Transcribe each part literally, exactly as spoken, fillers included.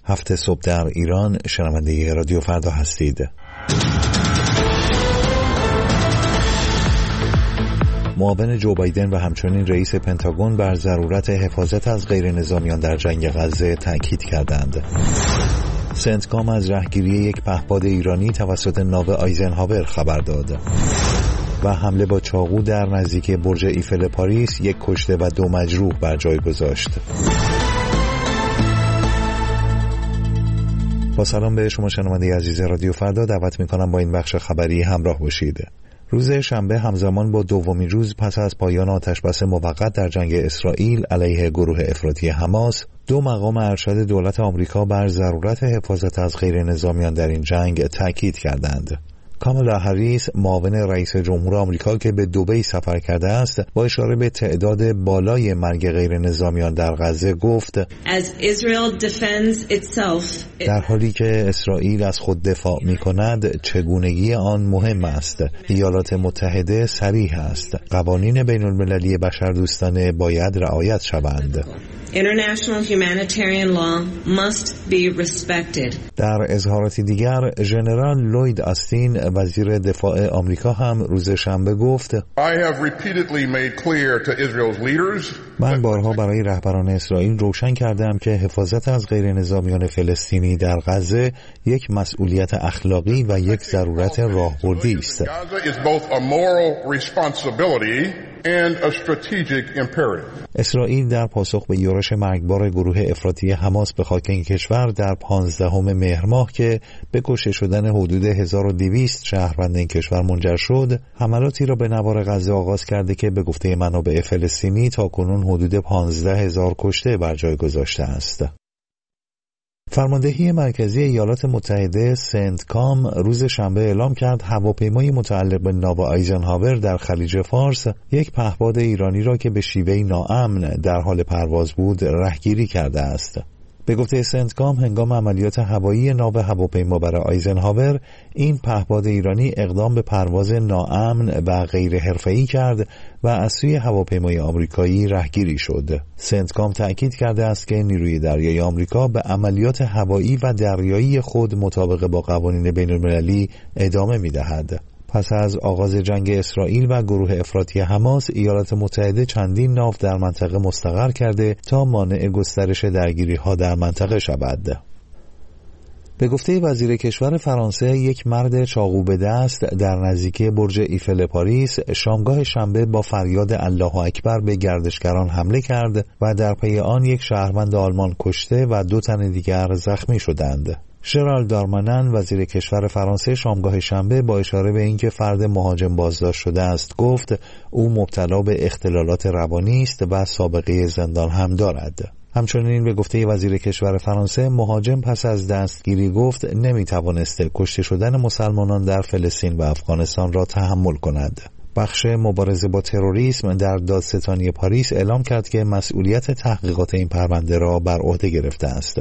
هفت صبح در ایران. شنونده رادیو فردا هستید. معاون جو بایدن و همچنین رئیس پنتاگون بر ضرورت حفاظت از غیر نظامیان در جنگ غزه تأکید کردند. سنتکام از رهگیری یک پهپاد ایرانی توسط ناو آیزنهاور خبر داد. و حمله با چاقو در نزدیکی برج ایفل پاریس یک کشته و دو مجروح بر جای گذاشت. با سلام به شما شنونده عزیز رادیو فردا، دعوت می‌کنم با این بخش خبری همراه باشید. روز شنبه همزمان با دومین روز پس از پایان آتشبس موقت در جنگ اسرائیل علیه گروه افراطی حماس، دو مقام ارشد دولت آمریکا بر ضرورت حفاظت از غیر نظامیان در این جنگ تاکید کردند. کامالا هریس، معاون رئیس جمهور آمریکا که به دبی سفر کرده است، با اشاره به تعداد بالای مرگ غیر نظامیان در غزه گفت: در حالی که اسرائیل از خود دفاع می کند، چگونگی آن مهم است. ایالات متحده صریح است. قوانین بین المللی بشردوستانه باید رعایت شوند. International humanitarian law must be respected. در اظهاراتی دیگر، ژنرال لوید آستین وزیر دفاع آمریکا هم روز شنبه گفت: I have repeatedly made clear to Israel's leaders من بارها برای رهبران اسرائیل روشن کردم که حفاظت از غیر نظامیان فلسطینی در غزه یک مسئولیت اخلاقی و یک ضرورت راهبردی است. اسرائیل در پاسخ به یورش مرگبار گروه افراطی حماس به خاک این کشور در پانزدهم مهر ماه که به کشته شدن حدود هزار و دویست شهروند این کشور منجر شد، حملاتی را به نوار غزه آغاز کرده که به گفته منابع فلسطینی تاکنون حدود پانزده هزار کشته بر جای گذاشته است. فرماندهی مرکزی ایالات متحده سنتکام روز شنبه اعلام کرد هواپیمای متعلق به ناو آیزنهاور در خلیج فارس یک پهپاد ایرانی را که به شیوهی ناامن در حال پرواز بود رهگیری کرده است. به گفته سنتکام، هنگام عملیات هوایی ناو هواپیما برای آیزنهاور، این پهپاد ایرانی اقدام به پرواز ناامن و غیر حرفه‌ای کرد و از سوی هواپیمای آمریکایی رهگیری شد. سنتکام تأکید کرده است که نیروی دریایی آمریکا به عملیات هوایی و دریایی خود مطابق با قوانین بین‌المللی ادامه می‌دهد. پس از آغاز جنگ اسرائیل و گروه افراطی حماس، ایالات متحده چندین ناو در منطقه مستقر کرده تا مانع گسترش درگیری‌ها در منطقه شود. به گفته وزیر کشور فرانسه، یک مرد چاقو به دست در نزدیکی برج ایفل پاریس شامگاه شنبه با فریاد الله اکبر به گردشگران حمله کرد و در پی آن یک شهروند آلمان کشته و دو تن دیگر زخمی شدند. ژرال دارمانن، وزیر کشور فرانسه، شامگاه شنبه با اشاره به اینکه فرد مهاجم بازداشت شده است گفت او مبتلا به اختلالات روانی است و سابقه زندان هم دارد. همچنین به گفته وزیر کشور فرانسه، مهاجم پس از دستگیری گفت نمیتوانسته کشته شدن مسلمانان در فلسطین و افغانستان را تحمل کند. بخش مبارزه با تروریسم در دادستانی پاریس اعلام کرد که مسئولیت تحقیقات این پرونده را بر عهده گرفته است.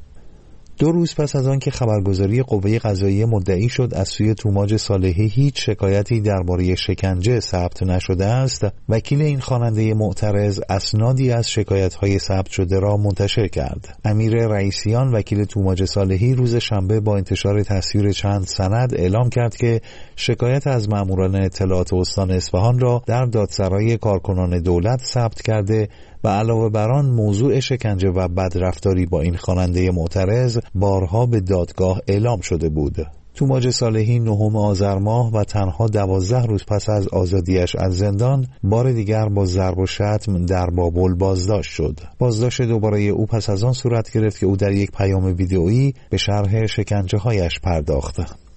دو روز پس از آن که خبرگزاری قوه قضاییه مدعی شد از سوی توماج صالحی هیچ شکایتی درباره شکنجه ثبت نشده است، وکیل این خواننده معترض اسنادی از شکایت‌های ثبت شده را منتشر کرد. امیر رئیسیان، وکیل توماج صالحی، روز شنبه با انتشار تصویر چند سند اعلام کرد که شکایت از ماموران اطلاعات استان اصفهان را در دادسرای کارکنان دولت ثبت کرده و علاوه بر آن موضوع شکنجه و بدرفتاری با این خواننده معترض بارها به دادگاه اعلام شده بود. توماج صالحی نهم آذر ماه و تنها دوازده روز پس از آزادیش از زندان بار دیگر با ضرب و شتم در بابل بازداشت شد. بازداشت دوباره او پس از آن صورت گرفت که او در یک پیام ویدئویی به شرح شکنجه هایش پرداخت.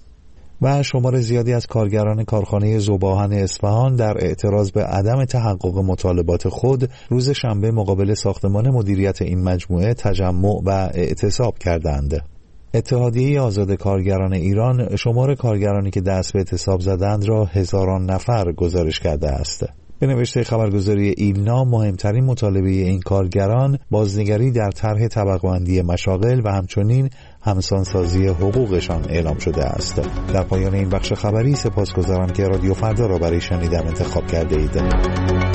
و شمار زیادی از کارگران کارخانه ذوب‌آهن اصفهان در اعتراض به عدم تحقق مطالبات خود روز شنبه مقابل ساختمان مدیریت این مجموعه تجمع و اعتصاب کردند. اتحادیه آزاد کارگران ایران شمار کارگرانی که دست به اعتصاب زدند را هزاران نفر گزارش کرده است. به نوشته خبرگزاری ایلنا، مهمترین مطالبه این کارگران بازنگری در طرح طبقه‌بندی مشاغل و همچنین همسانسازی حقوقشان اعلام شده است. در پایان این بخش خبری سپاسگزارم که رادیو فردا را برای شنیدن انتخاب کرده اید.